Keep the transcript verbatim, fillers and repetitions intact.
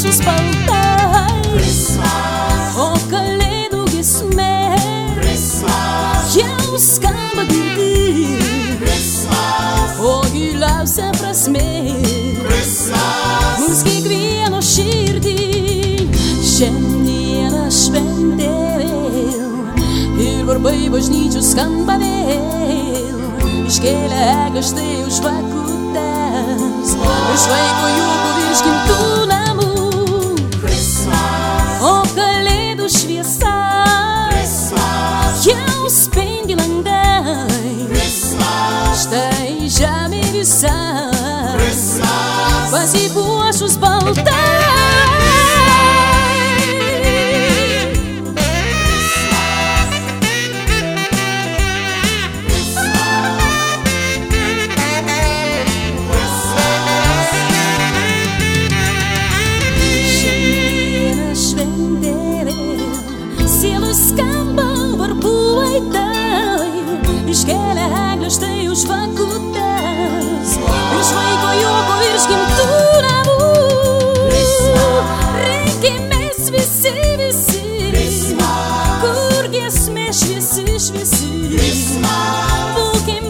buošus baltai, o kalėdų giesmė jau skamba girdi, o giliausia prasmė mums kiekvieno širdį. Šiandieną šventė vėl ir varpai bažnyčių skamba vėl, iškėlė eglę štai už žvakutes, iš vaiko juoko virš gimtų namų, o kalėdų šviesa jau spendi langai, štai žemė visa pasipuošus baltai. Skamba varpų aidai, iškėlė eglę štai už žvakutes, iš vaiko juoko virš gimtų namų. Rinkimės visi, visi, kur giesmė šviesi, šviesi, būkim